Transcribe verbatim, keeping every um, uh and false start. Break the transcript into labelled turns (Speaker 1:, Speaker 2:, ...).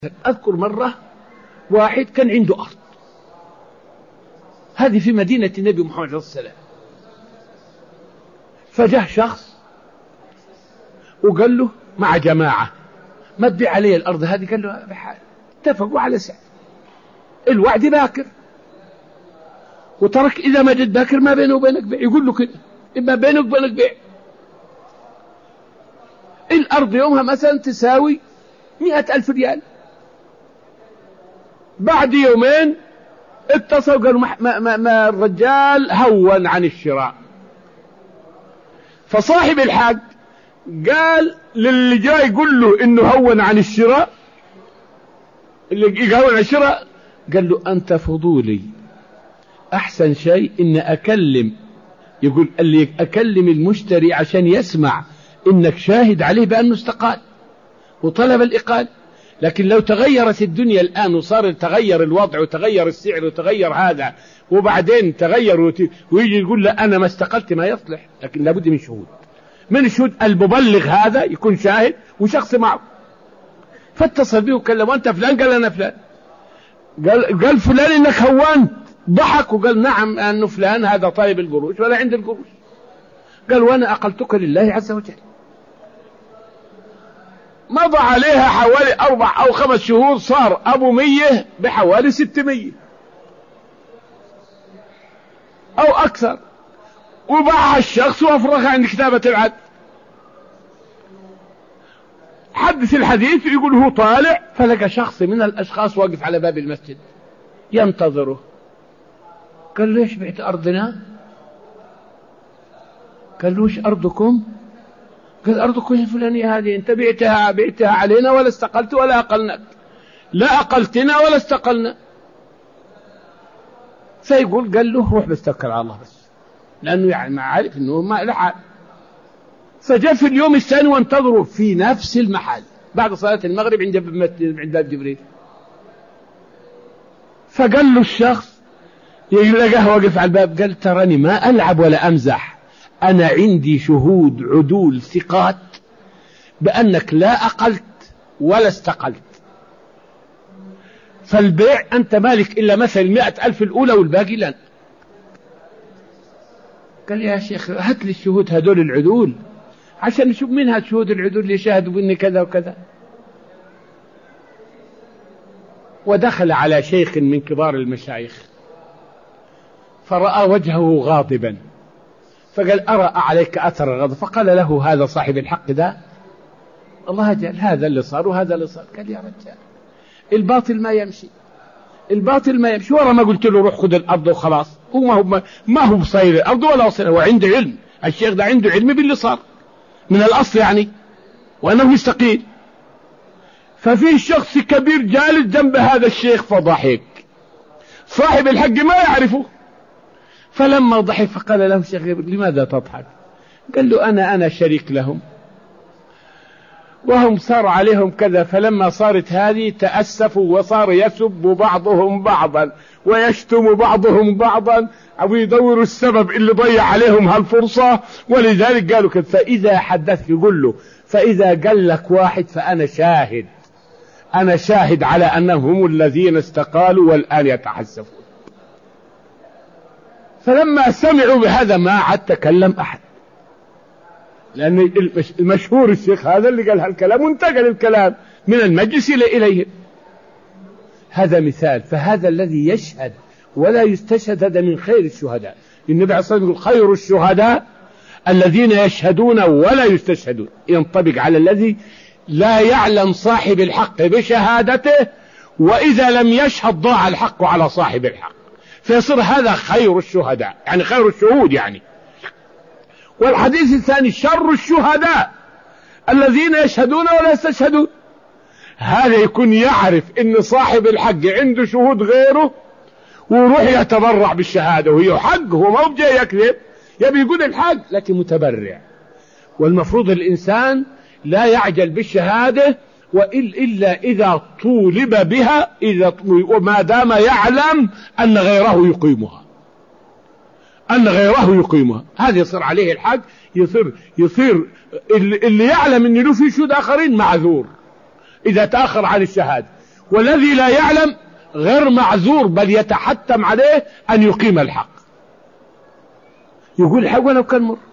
Speaker 1: أذكر مرة واحد كان عنده أرض، هذه في مدينة النبي محمد صلى الله عليه وسلم، فجاه شخص وقال له مع جماعة ما تبيع عليه الأرض هذه، قال له بحال، اتفقوا على سعر، الوعد باكر وترك إذا ما جد باكر ما بينه وبينك بيع، يقول له كده إما بينك وبينك بيع. الأرض يومها مثلا تساوي مئة ألف ريال، بعد يومين اتصلوا قالوا ما, ما, ما الرجال هون عن الشراء، فصاحب الحق قال للي جاي يقول له انه هون عن الشراء، اللي يهون عن الشراء قال له انت فضولي، احسن شيء ان اكلم، يقول اللي اكلم المشتري عشان يسمع انك شاهد عليه بانه استقال وطلب الاقالة. لكن لو تغيرت الدنيا الآن وصار تغير الوضع وتغير السعر وتغير هذا وبعدين تغير ويجي يقول لا أنا ما استقلت، ما يصلح. لكن لابد من شهود، من الشهود المبلغ هذا يكون شاهد وشخص معه. فاتصل به وكلم وأنت فلان، قال أنا فلان، قال, قال فلان إنك هوانت، ضحك وقال نعم أنه فلان هذا طالب القروش ولا عند القروش. قال وأنا أقلتك لله عز وجل. مضى عليها حوالي أربع أو خمس شهور، صار أبو مية بحوالي ستمية أو أكثر، وباعها الشخص وأفرغها عند كتابة العقد. حدث الحديث يقول هو طالع فلقى شخص من الأشخاص واقف على باب المسجد ينتظره. قال ليش بعت أرضنا؟ قال له وش أرضكم؟ قال أرضكم الفلانية هذه، أنت بعتها بعتها علينا ولا استقلت ولا أقلناك، لا أقلتنا ولا استقلنا. فيقول قال له روح بستوكل على الله بس، لأنه يعني ما عارف أنه ما لحق. فجاء في اليوم الثاني وانتظروا في نفس المحل بعد صلاة المغرب عند عند باب جبريل. فقال له الشخص يلقاه واقف على الباب، قال تراني ما ألعب ولا أمزح، أنا عندي شهود عدول ثقات بأنك لا أقلت ولا استقلت، فالبيع أنت مالك إلا مثل مئة ألف الأولى والباقي لن. قال يا شيخ هات لي الشهود هدول العدول عشان نشوف مين هاد شهود العدول اللي شاهدوا بإني كذا وكذا. ودخل على شيخ من كبار المشايخ فرأى وجهه غاضبا، فقال أرى عليك أثر الغضب. فقال له هذا صاحب الحق ده الله جل هذا اللي صار وهذا اللي صار. قال يا رجال الباطل ما يمشي، الباطل ما يمشي. ورا ما قلت له روح خذ الأرض وخلاص، هو ما هو ما هو بصير الأرض ولا وصل، هو عنده علم، الشيخ ده عنده علم باللي صار من الأصل يعني، وأنه مستقيل. ففي شخص كبير جالس جنب هذا الشيخ فضحك، صاحب الحق ما يعرفه. فلما ضحك فقال له الشيخ لماذا تضحك؟ قال له أنا أنا شريك لهم وهم صار عليهم كذا. فلما صارت هذه تأسفوا وصار يسب بعضهم بعضا ويشتم بعضهم بعضا ويدوروا السبب اللي ضيع عليهم هالفرصة، ولذلك قالوا كذا. فإذا حدث يقول له فإذا قال لك واحد فأنا شاهد، أنا شاهد على أنهم الذين استقالوا والآن يتحسفون. فلما سمعوا بهذا ما عاد تكلم أحد، لأن المشهور الشيخ هذا اللي قال هالكلام وانتقل الكلام من المجلس إليهم. هذا مثال. فهذا الذي يشهد ولا يستشهد هذا من خير الشهداء. النبي عليه الصلاة والسلام يقول خير الشهداء الذين يشهدون ولا يستشهدون، ينطبق على الذي لا يعلم صاحب الحق بشهادته، وإذا لم يشهد ضاع الحق على صاحب الحق، فيصير هذا خير الشهداء يعني خير الشهود يعني. والحديث الثاني شر الشهداء الذين يشهدون ولا يستشهدون. هذا يكون يعرف ان صاحب الحق عنده شهود غيره ويروح يتبرع بالشهادة، وهي حق، هو ما هو جاي يكذب، يبي يقول الحق لكن متبرع. والمفروض الإنسان لا يعجل بالشهادة وإلا إذا طولب بها، إذا وما دام يعلم أن غيره يقيمها، أن غيره يقيمها، هذا يصير عليه الحق. يصير يصير اللي يعلم أن له في شهود آخرين معذور إذا تأخر عن الشهادة، والذي لا يعلم غير معذور، بل يتحتم عليه أن يقيم الحق. يقول الحق ولو كان مر.